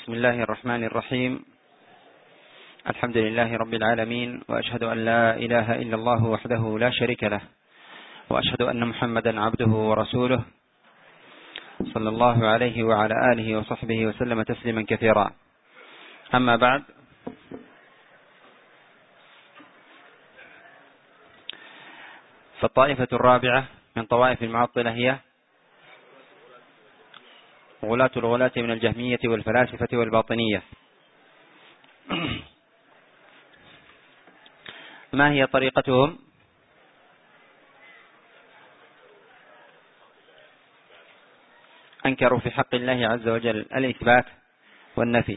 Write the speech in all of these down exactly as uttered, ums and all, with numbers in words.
بسم الله الرحمن الرحيم. الحمد لله رب العالمين، وأشهد أن لا إله إلا الله وحده لا شريك له، وأشهد أن محمدا عبده ورسوله، صلى الله عليه وعلى آله وصحبه وسلم تسليما كثيرا. أما بعد، فالطائفة الرابعة من طوائف المعطلة هي غلاة الغلاة من الجهمية والفلاسفة والباطنية. ما هي طريقتهم؟ أنكروا في حق الله عز وجل الإثبات والنفي،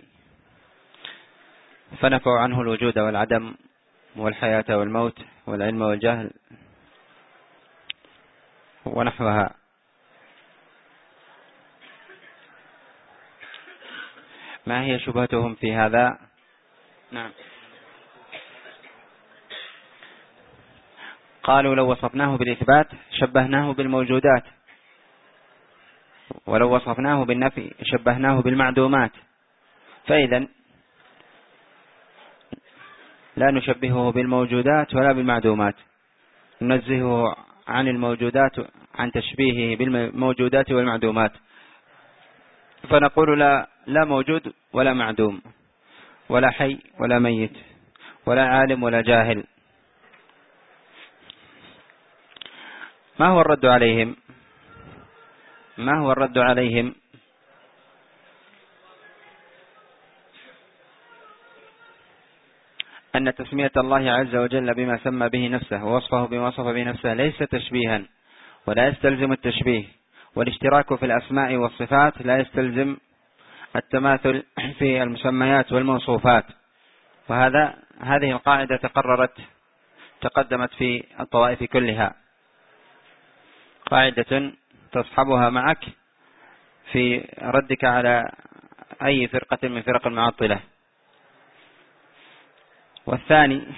فنفوا عنه الوجود والعدم والحياة والموت والعلم والجهل ونحوها. ما هي شبهتهم في هذا؟ نعم، قالوا لو وصفناه بالإثبات شبهناه بالموجودات، ولو وصفناه بالنفي شبهناه بالمعدومات، فإذا لا نشبهه بالموجودات ولا بالمعدومات، ننزهه عن الموجودات عن تشبيهه بالموجودات والمعدومات، فنقول لا, لا موجود ولا معدوم، ولا حي ولا ميت، ولا عالم ولا جاهل. ما هو الرد عليهم؟ ما هو الرد عليهم؟ أن تسمية الله عز وجل بما سمى به نفسه ووصفه بما وصف به نفسه ليس تشبيها ولا يستلزم التشبيه، والاشتراك في الأسماء والصفات لا يستلزم التماثل في المسميات والموصوفات. وهذا هذه القاعدة تقررت تقدمت في الطوائف كلها، قاعدة تصحبها معك في ردك على أي فرقة من فرق المعطلة. والثاني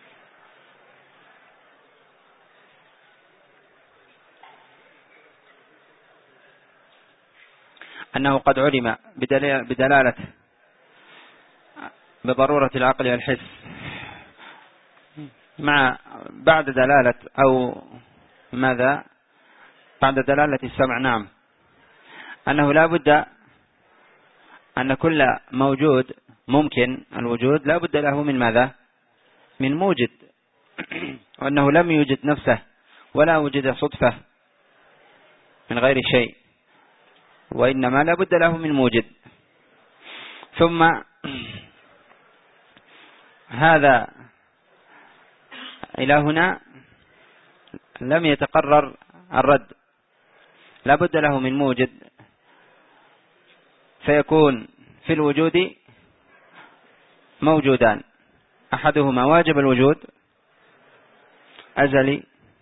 أنه قد علم بدلالة بضرورة العقل والحس مع بعد دلالة أو ماذا بعد دلالة السمع، نعم، أنه لا بد أن كل موجود ممكن الوجود لا بد له من ماذا؟ من موجد، وأنه لم يوجد نفسه ولا وجد صدفة من غير شيء، وإنما لا بد له من موجد. ثم هذا إلى هنا لم يتقرر الرد، لا بد له من موجد، فيكون في الوجود موجودان، أحدهما واجب الوجود أزلي،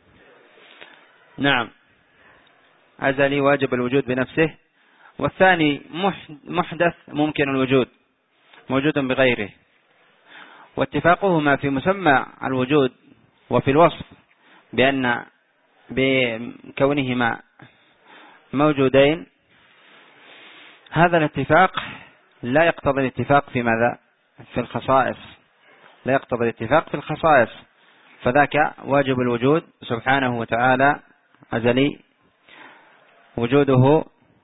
نعم أزلي واجب الوجود بنفسه، والثاني محدث ممكن الوجود موجود بغيره. واتفاقهما في مسمى الوجود وفي الوصف بأن بكونهما موجودين، هذا الاتفاق لا يقتضي الاتفاق في ماذا؟ في الخصائص، لا يقتضي الاتفاق في الخصائص، فذاك واجب الوجود سبحانه وتعالى أزلي، وجوده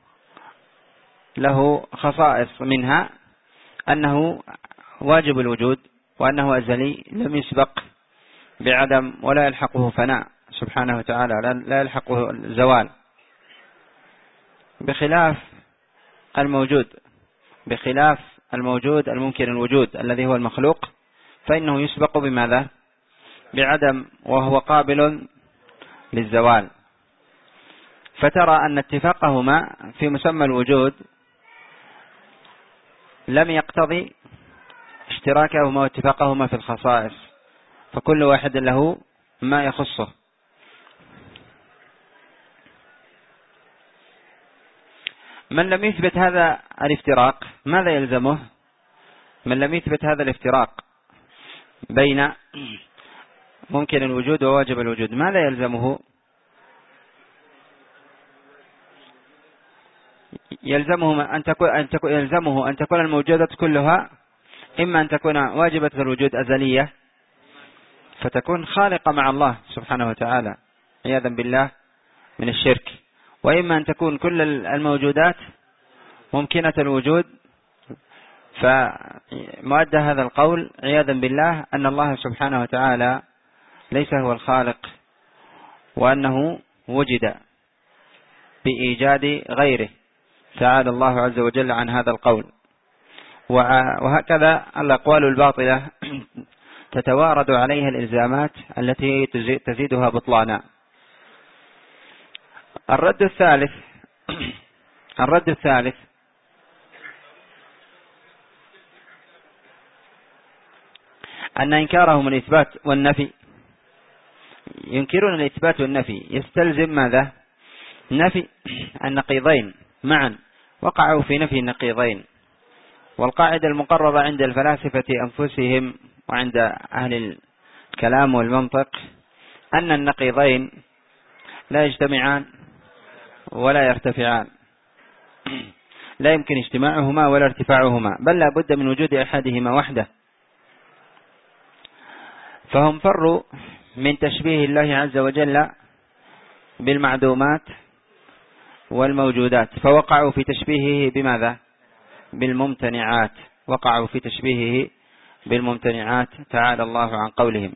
له خصائص، منها أنه واجب الوجود، وأنه أزلي لم يسبق بعدم ولا يلحقه فناء سبحانه وتعالى، لا يلحقه الزوال، بخلاف الموجود بخلاف الموجود الممكن الوجود الذي هو المخلوق، فإنه يسبق بماذا؟ بعدم، وهو قابل للزوال. فترى أن اتفاقهما في مسمى الوجود لم يقتضي اشتراكهما واتفاقهما في الخصائص، فكل واحد له ما يخصه. من لم يثبت هذا الافتراق ماذا يلزمه؟ من لم يثبت هذا الافتراق بين ممكن الوجود وواجب الوجود ماذا يلزمه؟ يلزمه أن تكون أن تكون يلزمه أن تكون الموجودات كلها إما أن تكون واجبة الوجود أزلية فتكون خالقة مع الله سبحانه وتعالى عياذا بالله من الشرك، وإما أن تكون كل الموجودات ممكنة الوجود. فمؤدى هذا القول عياذا بالله أن الله سبحانه وتعالى ليس هو الخالق، وأنه وجد بإيجاد غيره، تعالى الله عز وجل عن هذا القول. وهكذا الأقوال الباطلة تتوارد عليها الإلزامات التي تزيدها بطلانا. الرد الثالث الرد الثالث أن إنكارهم الإثبات والنفي، ينكرون الإثبات والنفي يستلزم ماذا؟ نفي النقيضين معا، وقعوا في نفي النقيضين. والقاعدة المقررة عند الفلاسفة أنفسهم وعند أهل الكلام والمنطق أن النقيضين لا يجتمعان ولا يرتفعان، لا يمكن اجتماعهما ولا ارتفاعهما، بل لا بد من وجود أحدهما وحده. فهم فروا من تشبيه الله عز وجل بالمعدومات والموجودات، فوقعوا في تشبيهه بماذا؟ بالممتنعات، وقعوا في تشبيهه بالممتنعات تعالى الله عن قولهم.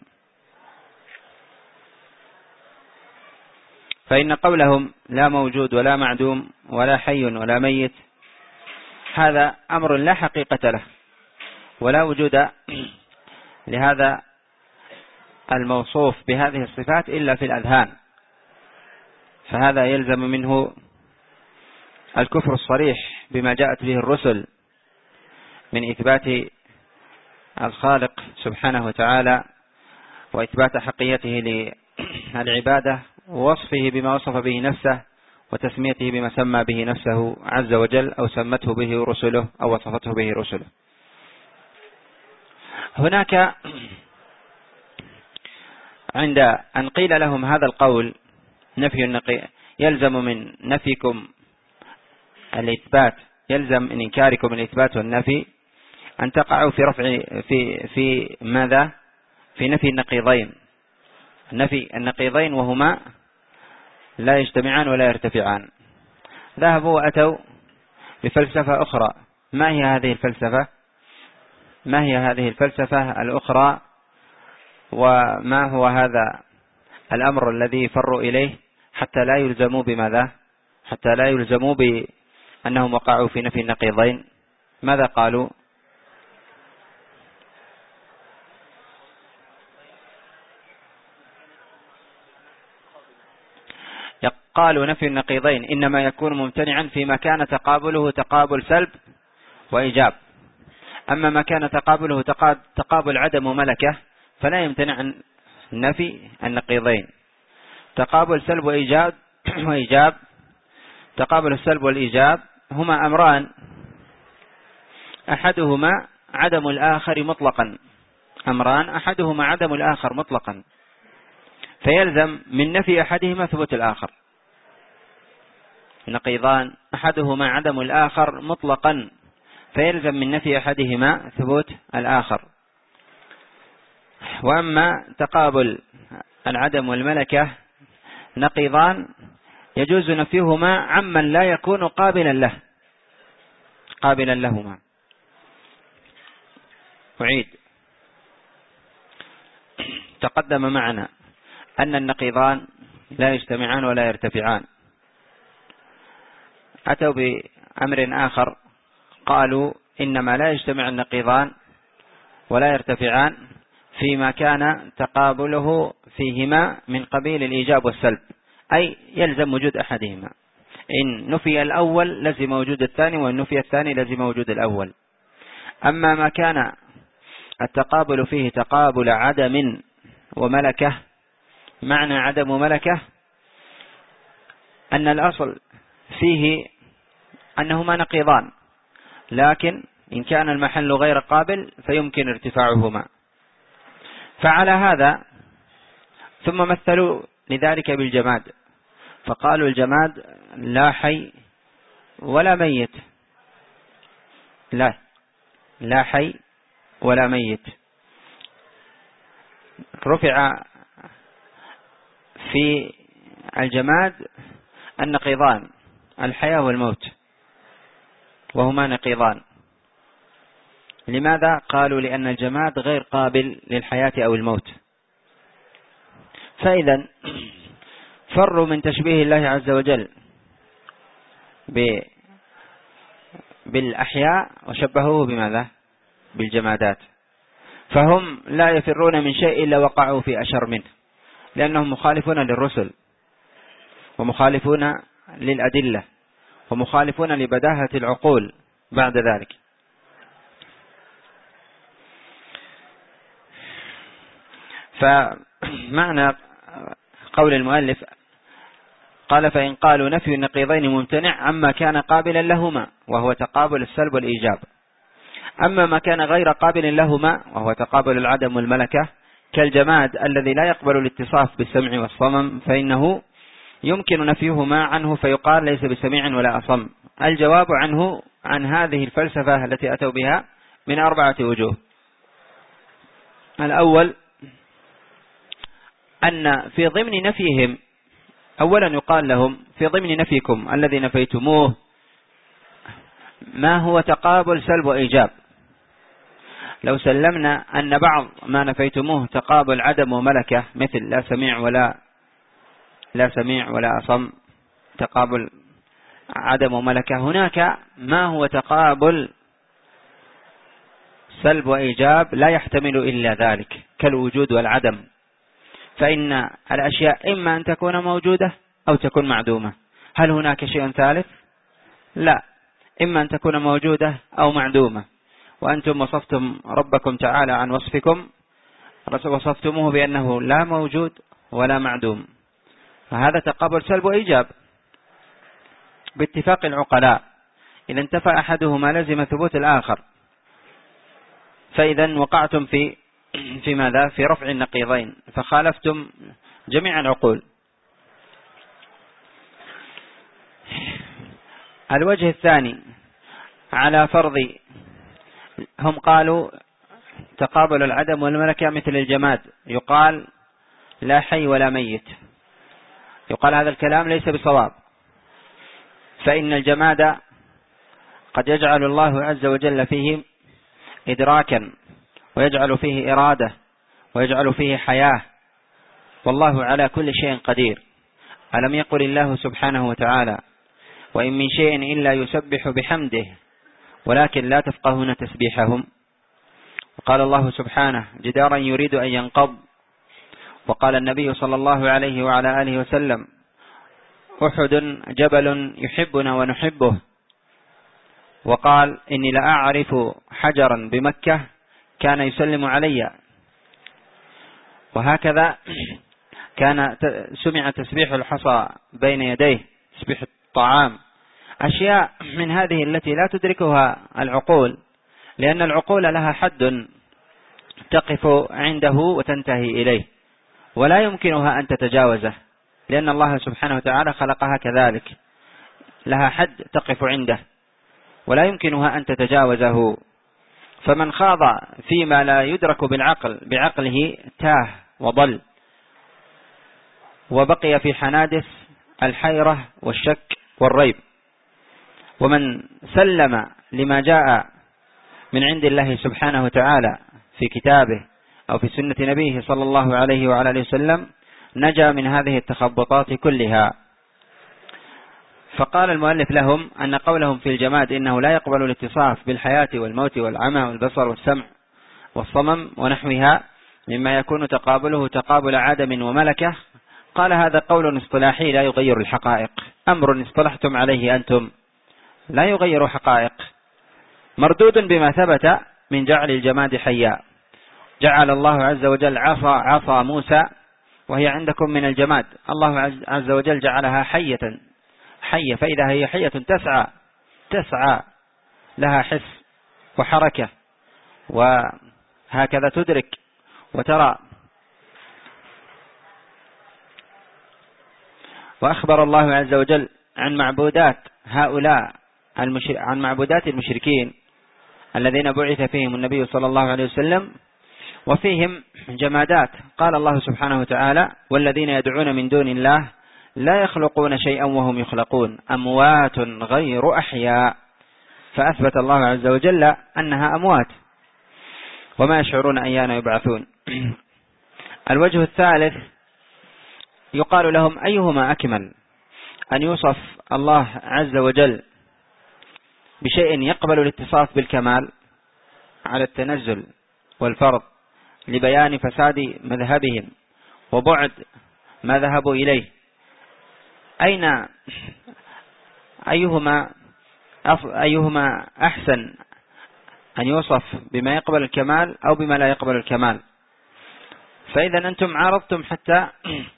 فإن قولهم لا موجود ولا معدوم ولا حي ولا ميت هذا أمر لا حقيقة له، ولا وجود لهذا الموصوف بهذه الصفات إلا في الأذهان، فهذا يلزم منه الكفر الصريح بما جاءت به الرسل من إثبات الخالق سبحانه وتعالى وإثبات حقيته للعبادة ووصفه بما وصف به نفسه وتسميته بما سمى به نفسه عز وجل أو سمته به رسله أو وصفته به رسله. هناك عند أن قيل لهم هذا القول نفي النقي يلزم من نفيكم الإثبات، يلزم من إنكاركم الإثبات والنفي أن تقعوا في رفع في في ماذا؟ في نفي النقيضين، نفي النقيضين وهما لا يجتمعان ولا يرتفعان. ذهبوا وأتوا بفلسفة أخرى. ما هي هذه الفلسفة؟ ما هي هذه الفلسفة الأخرى؟ وما هو هذا الأمر الذي فروا إليه حتى لا يلزموا بماذا؟ حتى لا يلزموا بأنهم وقعوا في نفي النقيضين. ماذا قالوا؟ قالوا نفي النقيضين إنما يكون ممتنعا فيما كان تقابله تقابل سلب وإيجاب، أما ما كان تقابله تقابل عدم وملكة فلا يمتنع عن نفي النقيضين. تقابل سلب وإيجاب وإيجاب تقابل السلب والإيجاب هما أمران، أحدهما عدم الآخر مطلقا، أمران أحدهما عدم الآخر مطلقا، فيلزم من نفي أحدهما ثبوت الآخر. نقيضان أحدهما عدم الآخر مطلقا، فيلزم من نفي أحدهما ثبوت الآخر. وأما تقابل العدم والملكة نقيضان يجوز نفيهما عمن لا يكون قابلا له قابلا لهما. أعيد، تقدم معنا أن النقيضان لا يجتمعان ولا يرتفعان. أتوا بأمر آخر، قالوا إنما لا يجتمع النقيضان ولا يرتفعان فيما كان تقابله فيهما من قبيل الإيجاب والسلب، أي يلزم وجود أحدهما. إن نفي الأول لزم وجود الثاني، وإن نفي الثاني لزم وجود الأول. أما ما كان التقابل فيه تقابل عدم وملكة، معنى عدم وملكة أن الأصل فيه أنهما نقيضان، لكن إن كان المحل غير قابل فيمكن ارتفاعهما. فعلى هذا ثم مثلوا لذلك بالجماد، فقالوا الجماد لا حي ولا ميت، لا لا حي ولا ميت. رفع في الجماد النقيضان، الحياة والموت، وهما نقيضان. لماذا؟ قالوا لأن الجماد غير قابل للحياة أو الموت. فإذا فروا من تشبيه الله عز وجل بالأحياء وشبهوه بماذا؟ بالجمادات. فهم لا يفرون من شيء إلا وقعوا في أشر منه، لأنهم مخالفون للرسل ومخالفون للأدلة ومخالفون لبداهة العقول بعد ذلك. فمعنى قول المؤلف قال فإن قالوا نفي النقيضين ممتنع عما كان قابلا لهما وهو تقابل السلب والإيجاب. أما ما كان غير قابل لهما وهو تقابل العدم والملكة كالجماد الذي لا يقبل الاتصاف بالسمع والصمم فإنه يمكن نفيهما عنه فيقال ليس بسميع ولا أصم. الجواب عنه عن هذه الفلسفة التي أتوا بها من أربعة وجوه. الأول أن في ضمن نفيهم أولا يقال لهم في ضمن نفيكم الذي نفيتموه ما هو تقابل سلب وإيجاب. لو سلمنا أن بعض ما نفيتموه تقابل عدم وملكة مثل لا سميع ولا لا سميع ولا أصم، تقابل عدم وملكة، هناك ما هو تقابل سلب وإيجاب لا يحتمل إلا ذلك كالوجود والعدم. فإن الأشياء إما أن تكون موجودة أو تكون معدومة. هل هناك شيء ثالث؟ لا، إما أن تكون موجودة أو معدومة. وأنتم وصفتم ربكم تعالى عن وصفكم وصفتموه بأنه لا موجود ولا معدوم، فهذا تقابل سلب وإيجاب باتفاق العقلاء. إذا انتفى أحدهما لزم ثبوت الآخر، فإذا وقعتم في في ماذا؟ في رفع النقيضين، فخالفتم جميع العقول. الوجه الثاني على فرض هم قالوا تقابل العدم والملكة مثل الجماد، يقال لا حي ولا ميت، يقال هذا الكلام ليس بصواب، فإن الجماد قد يجعل الله عز وجل فيه إدراكا ويجعل فيه إرادة ويجعل فيه حياة، والله على كل شيء قدير. ألم يقل الله سبحانه وتعالى وإن من شيء إلا يسبح بحمده ولكن لا تفقهون تسبيحهم. وقال الله سبحانه جدارا يريد أن ينقض. وقال النبي صلى الله عليه وعلى آله وسلم أحد جبل يحبنا ونحبه. وقال إني لأعرف حجرا بمكة كان يسلم علي. وهكذا كان سمع تسبيح الحصى بين يديه، تسبيح الطعام، أشياء من هذه التي لا تدركها العقول، لأن العقول لها حد تقف عنده وتنتهي إليه ولا يمكنها أن تتجاوزه، لأن الله سبحانه وتعالى خلقها كذلك، لها حد تقف عنده ولا يمكنها أن تتجاوزه. فمن خاض فيما لا يدرك بالعقل بعقله تاه وضل وبقي في حنادث الحيرة والشك والريب. ومن سلم لما جاء من عند الله سبحانه وتعالى في كتابه أو في سنة نبيه صلى الله عليه وعلى آله وسلم نجا من هذه التخبطات كلها. فقال المؤلف لهم أن قولهم في الجماد إنه لا يقبل الاتصاف بالحياة والموت والعمى والبصر والسمع والصمم ونحوها مما يكون تقابله تقابل عدم وملكة، قال هذا قول اصطلاحي لا يغير الحقائق، أمر اصطلحتم عليه أنتم لا يغير حقائق، مردود بما ثبت من جعل الجماد حيا. جعل الله عز وجل عصا عصا موسى وهي عندكم من الجماد، الله عز وجل جعلها حية حية، فإذا هي حية تسعى تسعى لها حس وحركة وهكذا تدرك وترى. وأخبر الله عز وجل عن معبودات هؤلاء عن معبودات المشركين الذين بعث فيهم النبي صلى الله عليه وسلم، وفيهم جمادات. قال الله سبحانه وتعالى: والذين يدعون من دون الله لا يخلقون شيئا وهم يخلقون أموات غير أحياء. فأثبت الله عز وجل أنها أموات وما يشعرون أيان يبعثون. الوجه الثالث يقال لهم: أيهما أكمل، أن يوصف الله عز وجل بشيء يقبل الاتصاف بالكمال على التنزل والفرض لبيان فساد مذهبهم وبعد ما ذهبوا إليه، أين أيهما أيهما أحسن، أن يوصف بما يقبل الكمال أو بما لا يقبل الكمال؟ فإذا أنتم عارضتم حتى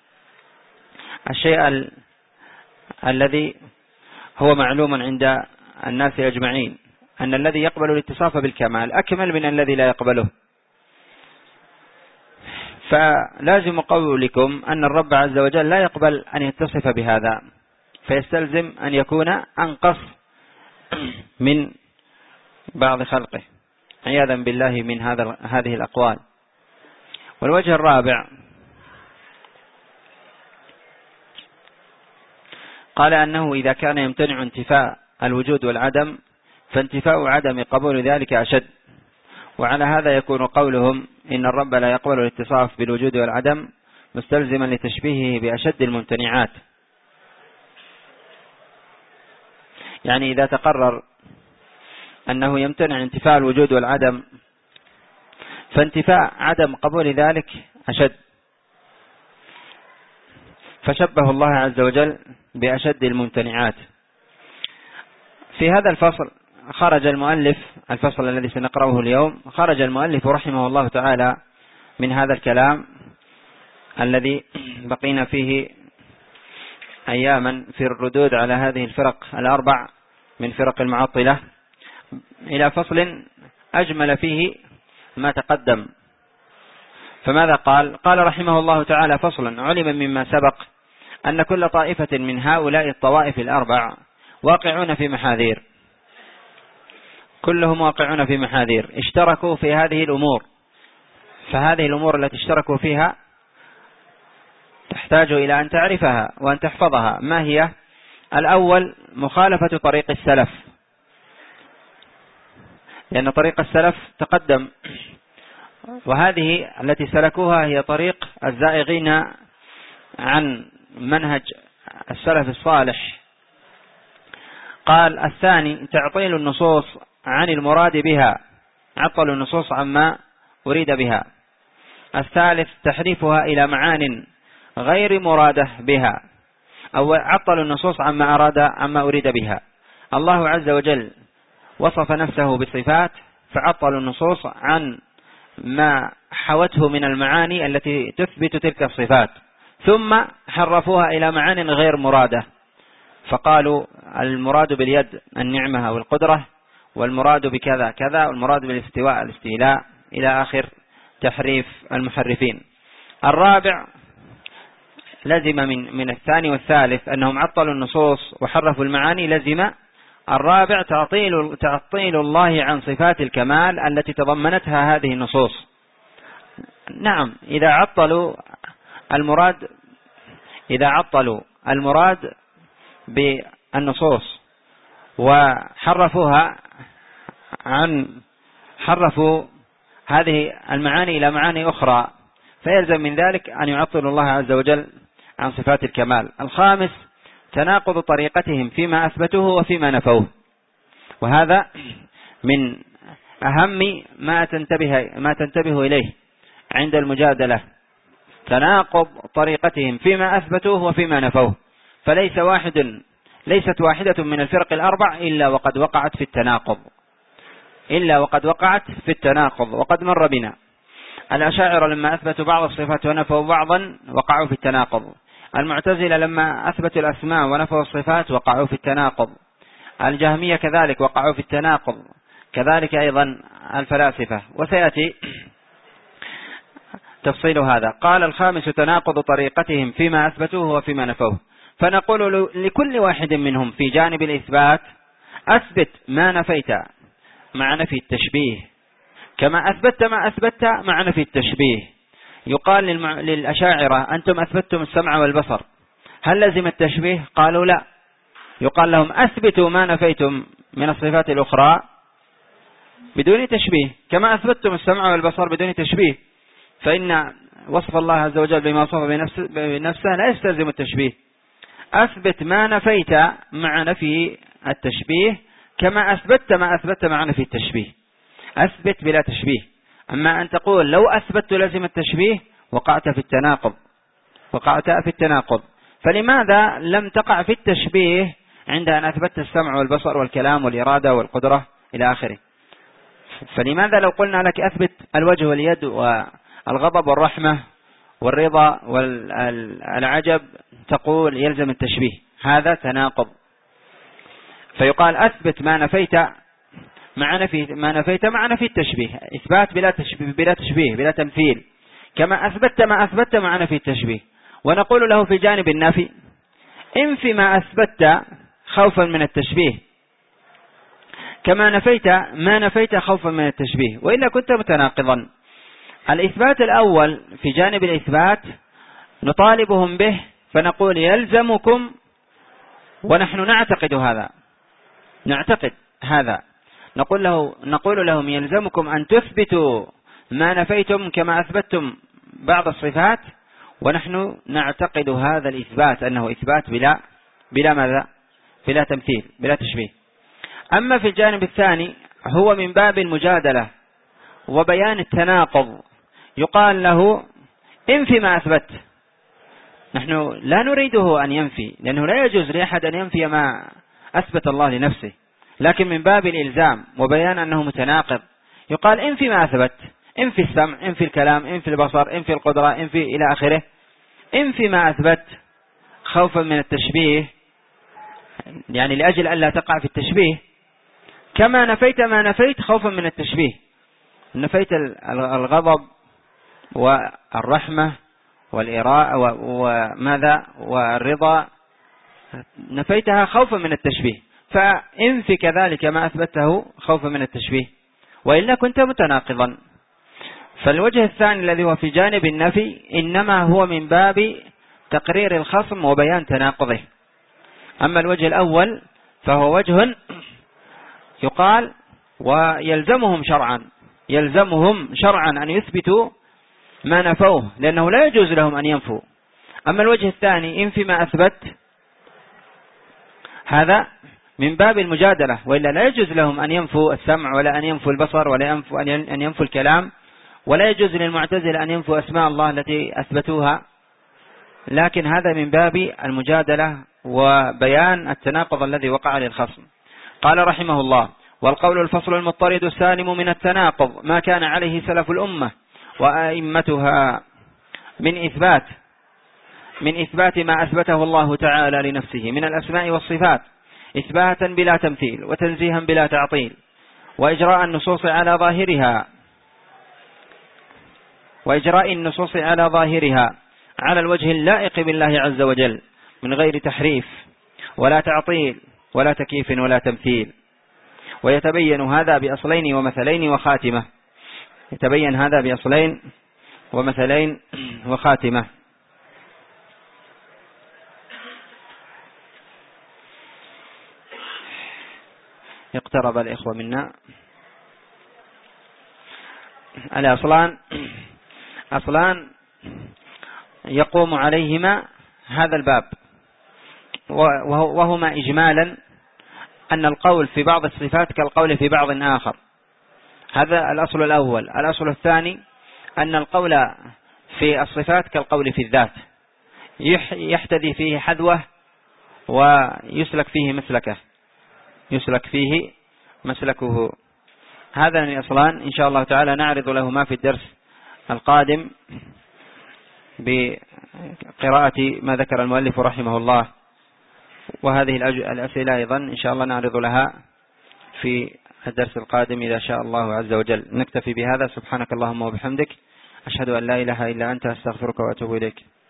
الشيء ال... الذي هو معلوم عند الناس أجمعين، أن الذي يقبل الاتصاف بالكمال أكمل من الذي لا يقبله. فلازم قولكم أن الرب عز وجل لا يقبل أن يتصف بهذا، فيستلزم أن يكون أنقص من بعض خلقه عياذا بالله من هذا هذه الأقوال. والوجه الرابع قال أنه إذا كان يمتنع انتفاء الوجود والعدم فانتفاء عدم قبول ذلك أشد. وعلى هذا يكون قولهم إن الرب لا يقبل الاتصاف بالوجود والعدم مستلزما لتشبيهه بأشد الممتنعات. يعني إذا تقرر أنه يمتنع انتفاء الوجود والعدم فانتفاء عدم قبول ذلك أشد، فشبه الله عز وجل بأشد الممتنعات. في هذا الفصل خرج المؤلف، الفصل الذي سنقرأه اليوم، خرج المؤلف رحمه الله تعالى من هذا الكلام الذي بقينا فيه أياما في الردود على هذه الفرق الأربع من فرق المعطلة إلى فصل أجمل فيه ما تقدم. فماذا قال؟ قال رحمه الله تعالى: فصل: علم مما سبق أن كل طائفة من هؤلاء الطوائف الأربع واقعون في محاذير، كلهم واقعون في محاذير، اشتركوا في هذه الأمور. فهذه الأمور التي اشتركوا فيها تحتاج إلى أن تعرفها وأن تحفظها. ما هي؟ الأول مخالفة طريق السلف، لأن طريق السلف تقدم، وهذه التي سلكوها هي طريق الزائغين عن منهج السلف الصالح. قال: الثاني تعطيل النصوص عن المراد بها، عطلوا النصوص عما أريد بها. الثالث تحريفها إلى معان غير مرادة بها، أو عطلوا النصوص عما أراد عما أريد بها. الله عز وجل وصف نفسه بصفات فعطلوا النصوص عن ما حوته من المعاني التي تثبت تلك الصفات، ثم حرفوها إلى معان غير مرادة، فقالوا المراد باليد النعمة أو القدرة، والمراد بكذا كذا، والمراد بالاستواء الاستيلاء، إلى آخر تحريف المحرفين. الرابع لزم من من الثاني والثالث أنهم عطلوا النصوص وحرفوا المعاني. لزم الرابع تعطيل تعطيل الله عن صفات الكمال التي تضمنتها هذه النصوص. نعم، إذا عطلوا المراد إذا عطلوا المراد بالنصوص وحرفوها عن حرفوا هذه المعاني إلى معاني أخرى، فيلزم من ذلك أن يعطل الله عز وجل عن صفات الكمال. الخامس تناقض طريقتهم فيما أثبتوه وفيما نفوه، وهذا من أهم ما تنتبه ما تنتبه إليه عند المجادلة، تناقض طريقتهم فيما أثبتوه وفيما نفوه. فليس واحد ليست واحدة من الفرق الأربع إلا وقد وقعت في التناقض إلا وقد وقعت في التناقض وقد مر بنا. الأشاعرة لما أثبتوا بعض الصفات ونفوا بعضا وقعوا في التناقض. المعتزلة لما أثبتوا الأسماء ونفوا الصفات وقعوا في التناقض. الجهمية كذلك وقعوا في التناقض، كذلك أيضا الفلاسفة، وسيأتي تفصيل هذا. قال: الخامس تناقض طريقتهم فيما أثبتوه وفيما نفوه. فنقول لكل واحد منهم في جانب الإثبات أثبت ما نفيت مع نفي التشبيه كما أثبت ما أثبت مع نفي التشبيه. يقال للمع... للأشاعرة أنتم أثبتتم السمع والبصر، هل لزم التشبيه؟ قالوا لا. يقال لهم أثبتوا ما نفيتم من الصفات الأخرى بدون تشبيه كما أثبتتم السمع والبصر بدون تشبيه، فإن وصف الله عز وجل بما وصف بنفسه, بنفسه لا يستلزم التشبيه. أثبت ما نفيت مع نفي التشبيه كما أثبت ما أثبت مع نفي التشبيه، أثبت بلا تشبيه. أما أن تقول لو أثبت لازم التشبيه وقعت في التناقض، وقعت في التناقض. فلماذا لم تقع في التشبيه عند أن أثبت السمع والبصر والكلام والإرادة والقدرة إلى آخره؟ فلماذا لو قلنا لك أثبت الوجه واليد والغضب والرحمة والرضا والعجب تقول يلزم التشبيه؟ هذا تناقض. فيقال أثبت ما نفيت مع نفي ما نفيت مع نفي التشبيه، إثبات بلا تشبيه بلا تشبيه بلا تمثيل كما أثبت ما أثبت مع نفي التشبيه. ونقول له في جانب النفي انفي ما أثبت خوفا من التشبيه كما نفيت ما نفيت خوفا من التشبيه، وإلا كنت متناقضا. الإثبات الأول في جانب الإثبات نطالبهم به فنقول يلزمكم، ونحن نعتقد هذا نعتقد هذا نقول له نقول لهم يلزمكم أن تثبتوا ما نفيتم كما أثبتتم بعض الصفات، ونحن نعتقد هذا الإثبات أنه إثبات بلا بلا ماذا؟ بلا تمثيل بلا تشبيه. أما في الجانب الثاني هو من باب المجادلة وبيان التناقض، يقال له انفي ما أثبت. نحن لا نريده أن ينفي، لأنه لا يجوز لأحد أن ينفي ما أثبت الله لنفسه، لكن من باب الإلزام وبيان أنه متناقض يقال انفي ما أثبت، انفي السمع، انفي الكلام، انفي البصر، انفي القدرة، انفي إلى آخره، انفي ما أثبت خوفا من التشبيه، يعني لأجل ألا تقع في التشبيه، كما نفيت ما نفيت خوفا من التشبيه. نفيت الغضب والرحمة والإراءة وماذا والرضا، نفيتها خوفا من التشبيه، فانفي كذلك ما أثبته خوفا من التشبيه، وإلا كنت متناقضا. فالوجه الثاني الذي هو في جانب النفي إنما هو من باب تقرير الخصم وبيان تناقضه. أما الوجه الأول فهو وجه يقال ويلزمهم شرعا يلزمهم شرعا أن يثبتوا ما نفوه، لأنه لا يجوز لهم أن ينفوا. أما الوجه الثاني إن فيما أثبت هذا من باب المجادلة، وإلا لا يجوز لهم أن ينفوا السمع ولا أن ينفوا البصر ولا أن ينفوا الكلام، ولا يجوز للمعتزلة أن ينفوا أسماء الله التي أثبتوها، لكن هذا من باب المجادلة وبيان التناقض الذي وقع للخصم. قال رحمه الله: والقول الفصل المضطرد السالم من التناقض ما كان عليه سلف الأمة وأئمتها من إثبات من إثبات ما أثبته الله تعالى لنفسه من الأسماء والصفات إثباتا بلا تمثيل وتنزيها بلا تعطيل، وإجراء النصوص على ظاهرها وإجراء النصوص على ظاهرها على الوجه اللائق بالله عز وجل من غير تحريف ولا تعطيل ولا تكييف ولا تمثيل. ويتبين هذا بأصلين ومثلين وخاتمة يتبين هذا بأصلين ومثلين وخاتمة. اقترب الإخوة منا. الأصلان أصلان يقوم عليهما هذا الباب، وهما إجمالا أن القول في بعض الصفات كالقول في بعض آخر، هذا الأصل الأول. الأصل الثاني أن القول في الصفات كالقول في الذات، يحتذي فيه حذوه ويسلك فيه مسلكه يسلك فيه مسلكه. هذا الأصلان إن شاء الله تعالى نعرض لهما في الدرس القادم بقراءة ما ذكر المؤلف رحمه الله، وهذه الأسئلة أيضا إن شاء الله نعرض لها في الدرس القادم إذا شاء الله عز وجل. نكتفي بهذا. سبحانك اللهم وبحمدك، أشهد أن لا إله إلا أنت، أستغفرك وأتوب إليك.